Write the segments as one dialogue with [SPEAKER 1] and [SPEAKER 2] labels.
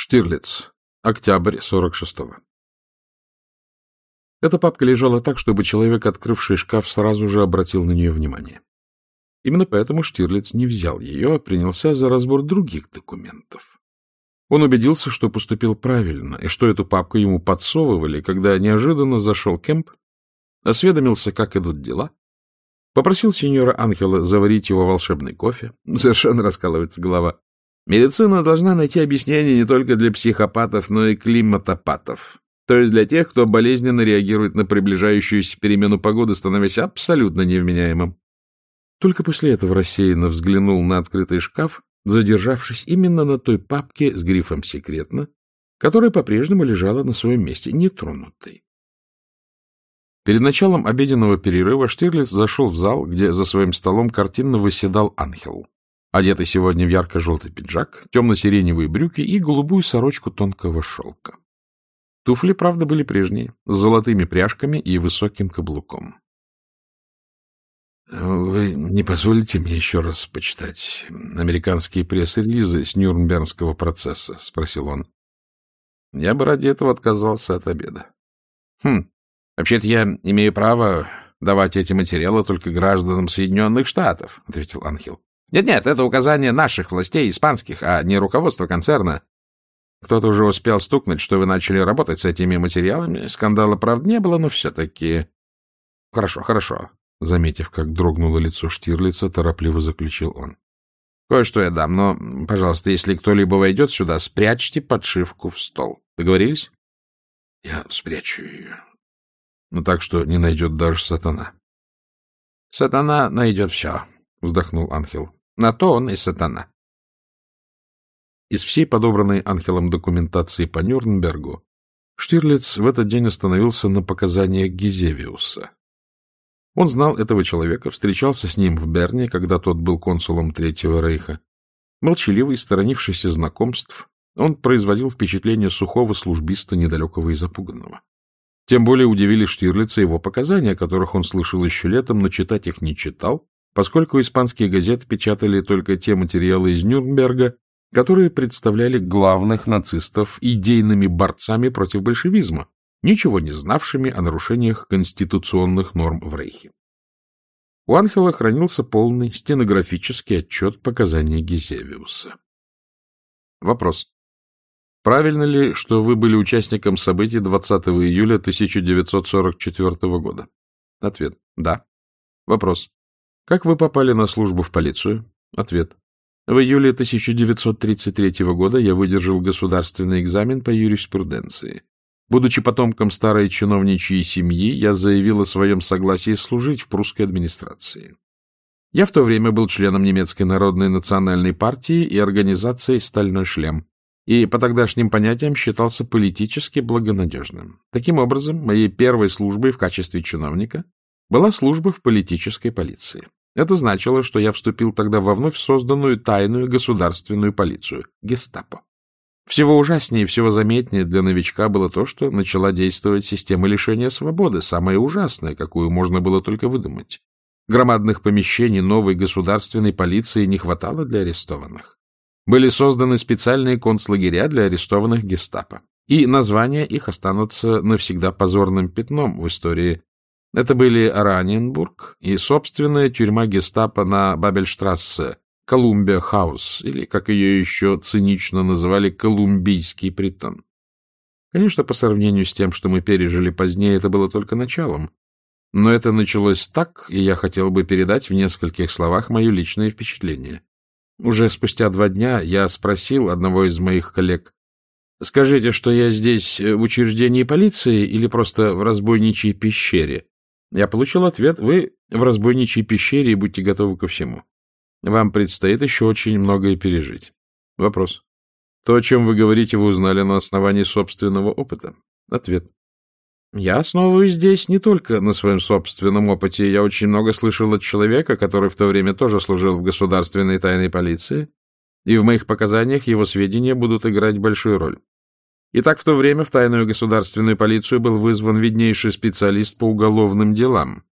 [SPEAKER 1] Штирлиц. Октябрь 46-го. Эта папка лежала так, чтобы человек, открывший шкаф, сразу же обратил на нее внимание. Именно поэтому Штирлиц не взял ее, а принялся за разбор других документов. Он убедился, что поступил правильно, и что эту папку ему подсовывали, когда неожиданно зашел Кемп, осведомился, как идут дела, попросил сеньора Анхела заварить его волшебный кофе. Совершенно раскалывается голова. Медицина должна найти объяснение не только для психопатов, но и климатопатов. То есть для тех, кто болезненно реагирует на приближающуюся перемену погоды, становясь абсолютно невменяемым. Только после этого рассеянно взглянул на открытый шкаф, задержавшись именно на той папке с грифом «Секретно», которая по-прежнему лежала на своем месте, нетронутой. Перед началом обеденного перерыва Штирлиц зашел в зал, где за своим столом картинно восседал Анхел, одетый сегодня в ярко-желтый пиджак, темно-сиреневые брюки и голубую сорочку тонкого шелка. Туфли, правда, были прежние, с золотыми пряжками и высоким каблуком. — Вы не позволите мне еще раз почитать американские пресс-релизы с Нюрнбергского процесса? — спросил он. — Я бы ради этого отказался от обеда. — Вообще-то я имею право давать эти материалы только гражданам Соединенных Штатов, — ответил Анхел. Нет, это указание наших властей, испанских, а не руководство концерна. Кто-то уже успел стукнуть, что вы начали работать с этими материалами. Скандала, правда, не было, но все-таки... Хорошо. Заметив, как дрогнуло лицо Штирлица, торопливо заключил он. Кое-что я дам, но, пожалуйста, если кто-либо войдет сюда, спрячьте подшивку в стол. Договорились? Я спрячу ее. Ну, так что не найдет даже сатана. Сатана найдет все, вздохнул Анхел. На то он и сатана. Из всей подобранной Анхелом документации по Нюрнбергу Штирлиц в этот день остановился на показаниях Гизевиуса. Он знал этого человека, встречался с ним в Берне, когда тот был консулом Третьего Рейха. Молчаливый, сторонившийся знакомств, он производил впечатление сухого службиста, недалекого и запуганного. Тем более удивили Штирлица его показания, о которых он слышал еще летом, но читать их не читал, поскольку испанские газеты печатали только те материалы из Нюрнберга, которые представляли главных нацистов идейными борцами против большевизма, ничего не знавшими о нарушениях конституционных норм в Рейхе. У Анхела хранился полный стенографический отчет показаний Гизевиуса. Вопрос. Правильно ли, что вы были участником событий 20 июля 1944 года? Ответ. Да. Вопрос. Как вы попали на службу в полицию? Ответ. В июле 1933 года я выдержал государственный экзамен по юриспруденции. Будучи потомком старой чиновничьей семьи, я заявил о своем согласии служить в прусской администрации. Я в то время был членом немецкой народной национальной партии и организации «Стальной шлем», и по тогдашним понятиям считался политически благонадежным. Таким образом, моей первой службой в качестве чиновника была служба в политической полиции. Это значило, что я вступил тогда во вновь созданную тайную государственную полицию — гестапо. Всего ужаснее и всего заметнее для новичка было то, что начала действовать система лишения свободы, самая ужасная, какую можно было только выдумать. Громадных помещений новой государственной полиции не хватало для арестованных. Были созданы специальные концлагеря для арестованных гестапо, и названия их останутся навсегда позорным пятном в истории. Это были Ораниенбург и собственная тюрьма гестапо на Бабельштрассе, Колумбия-хаус, или, как ее еще цинично называли, Колумбийский притон. Конечно, по сравнению с тем, что мы пережили позднее, это было только началом. Но это началось так, и я хотел бы передать в нескольких словах мое личное впечатление. Уже спустя 2 дня я спросил одного из моих коллег: «Скажите, что я здесь в учреждении полиции или просто в разбойничьей пещере?» Я получил ответ: «Вы в разбойничьей пещере и будьте готовы ко всему. Вам предстоит еще очень многое пережить». Вопрос. То, о чем вы говорите, вы узнали на основании собственного опыта? Ответ. Я основываюсь здесь не только на своем собственном опыте. Я очень много слышал от человека, который в то время тоже служил в государственной тайной полиции, и в моих показаниях его сведения будут играть большую роль. Итак, в то время в тайную государственную полицию был вызван виднейший специалист по уголовным делам.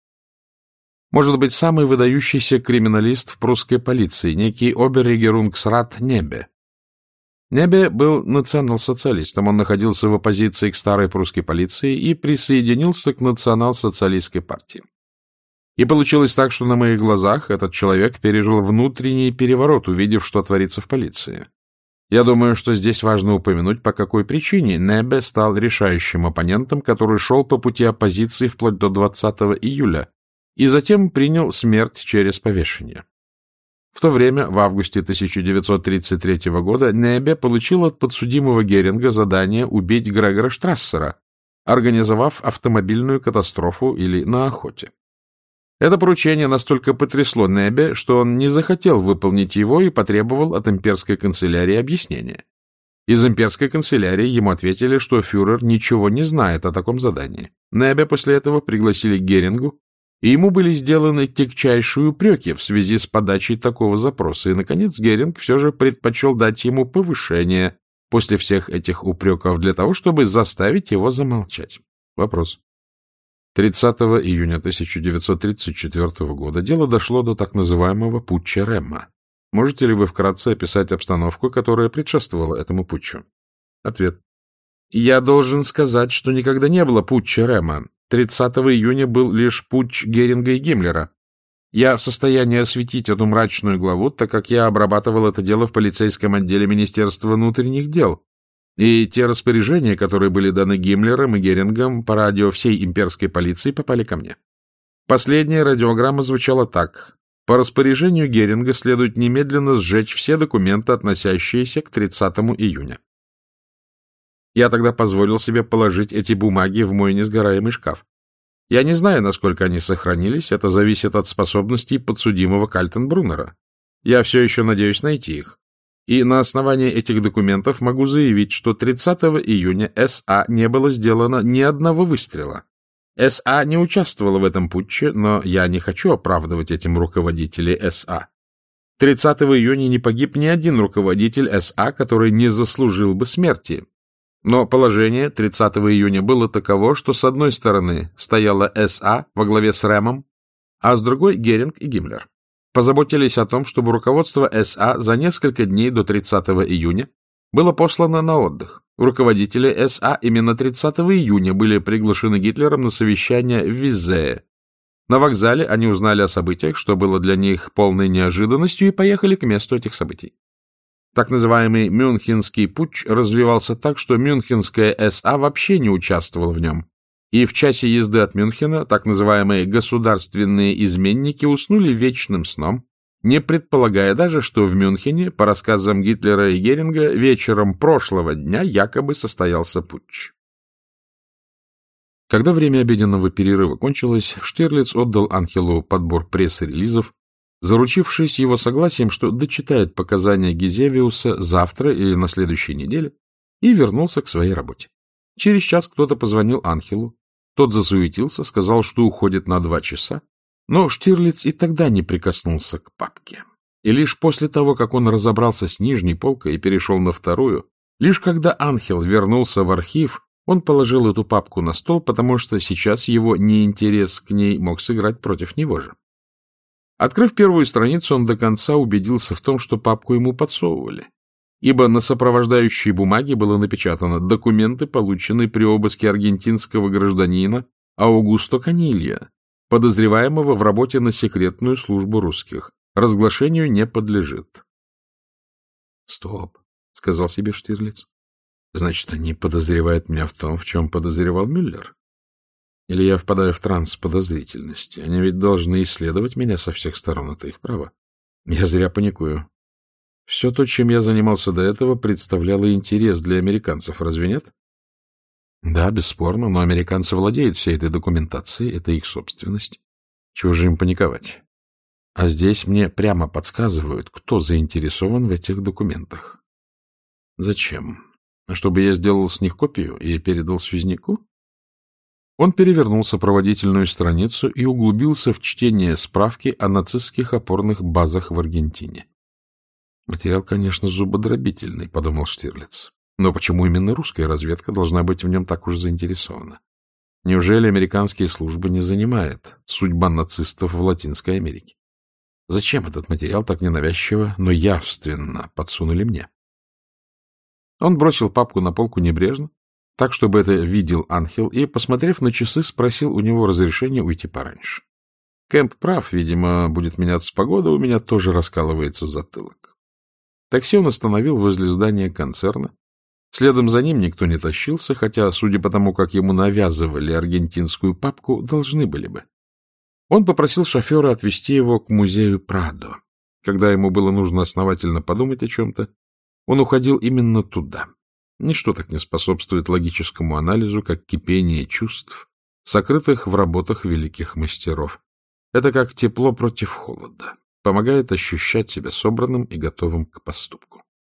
[SPEAKER 1] Может быть, самый выдающийся криминалист в прусской полиции, некий Оберрегерungsrat Небе. Небе был национал-социалистом, он находился в оппозиции к старой прусской полиции и присоединился к национал-социалистской партии. И получилось так, что на моих глазах этот человек пережил внутренний переворот, увидев, что творится в полиции. Я думаю, что здесь важно упомянуть, по какой причине Небе стал решающим оппонентом, который шел по пути оппозиции вплоть до 20 июля, и затем принял смерть через повешение. В то время, в августе 1933 года, Небе получил от подсудимого Геринга задание убить Грегора Штрассера, организовав автомобильную катастрофу или на охоте. Это поручение настолько потрясло Небе, что он не захотел выполнить его и потребовал от имперской канцелярии объяснения. Из имперской канцелярии ему ответили, что фюрер ничего не знает о таком задании. Небе после этого пригласили к Герингу, и ему были сделаны тягчайшие упреки в связи с подачей такого запроса, и, наконец, Геринг все же предпочел дать ему повышение после всех этих упреков для того, чтобы заставить его замолчать. Вопрос. 30 июня 1934 года дело дошло до так называемого путча Ремма. Можете ли вы вкратце описать обстановку, которая предшествовала этому путчу? Ответ. Я должен сказать, что никогда не было путча Ремма. 30 июня был лишь путч Геринга и Гиммлера. Я в состоянии осветить эту мрачную главу, так как я обрабатывал это дело в полицейском отделе Министерства внутренних дел. И те распоряжения, которые были даны Гиммлером и Герингом по радио всей имперской полиции, попали ко мне. Последняя радиограмма звучала так. По распоряжению Геринга следует немедленно сжечь все документы, относящиеся к 30 июня. Я тогда позволил себе положить эти бумаги в мой несгораемый шкаф. Я не знаю, насколько они сохранились, это зависит от способностей подсудимого Кальтенбруннера. Я все еще надеюсь найти их. И на основании этих документов могу заявить, что 30 июня С.А. не было сделано ни одного выстрела. С.А. не участвовала в этом путче, но я не хочу оправдывать этим руководителей С.А. 30 июня не погиб ни один руководитель С.А., который не заслужил бы смерти. Но положение 30 июня было таково, что с одной стороны стояла С.А. во главе с Рэмом, а с другой — Геринг и Гиммлер. Позаботились о том, чтобы руководство С.А. за несколько дней до 30 июня было послано на отдых. Руководители С.А. именно 30 июня были приглашены Гитлером на совещание в Визее. На вокзале они узнали о событиях, что было для них полной неожиданностью, и поехали к месту этих событий. Так называемый Мюнхенский путч развивался так, что Мюнхенская С.А. вообще не участвовала в нем. И в часе езды от Мюнхена так называемые государственные изменники уснули вечным сном, не предполагая даже, что в Мюнхене, по рассказам Гитлера и Геринга, вечером прошлого дня якобы состоялся путч. Когда время обеденного перерыва кончилось, Штирлиц отдал Анхелу подбор пресс-релизов, заручившись его согласием, что дочитает показания Гизевиуса завтра или на следующей неделе, и вернулся к своей работе. Через час кто-то позвонил Анхелу. Тот засуетился, сказал, что уходит на 2 часа, но Штирлиц и тогда не прикоснулся к папке. И лишь после того, как он разобрался с нижней полкой и перешел на вторую, лишь когда Анхел вернулся в архив, он положил эту папку на стол, потому что сейчас его неинтерес к ней мог сыграть против него же. Открыв первую страницу, он до конца убедился в том, что папку ему подсовывали, ибо на сопровождающей бумаге было напечатано «Документы, полученные при обыске аргентинского гражданина Аугусто Канилья, подозреваемого в работе на секретную службу русских. Разглашению не подлежит». «Стоп», — сказал себе Штирлиц. «Значит, они подозревают меня в том, в чем подозревал Мюллер? Или я впадаю в транс подозрительности? Они ведь должны исследовать меня со всех сторон, это их право. Я зря паникую. Все то, чем я занимался до этого, представляло интерес для американцев, разве нет? Да, бесспорно, но американцы владеют всей этой документацией, это их собственность. Чего же им паниковать? А здесь мне прямо подсказывают, кто заинтересован в этих документах. Зачем? Чтобы я сделал с них копию и передал связнику? Он перевернул сопроводительную страницу и углубился в чтение справки о нацистских опорных базах в Аргентине. Материал, конечно, зубодробительный, — подумал Штирлиц. Но почему именно русская разведка должна быть в нем так уж заинтересована? Неужели американские службы не занимает судьба нацистов в Латинской Америке? Зачем этот материал так ненавязчиво, но явственно подсунули мне? Он бросил папку на полку небрежно, так, чтобы это видел Анхел, и, посмотрев на часы, спросил у него разрешения уйти пораньше. Кэмп прав, видимо, будет меняться погода, у меня тоже раскалывается затылок. Такси он остановил возле здания концерна. Следом за ним никто не тащился, хотя, судя по тому, как ему навязывали аргентинскую папку, должны были бы. Он попросил шофера отвезти его к музею Прадо. Когда ему было нужно основательно подумать о чем-то, он уходил именно туда. Ничто так не способствует логическому анализу, как кипение чувств, сокрытых в работах великих мастеров. Это как тепло против холода, помогает ощущать себя собранным и готовым к поступку.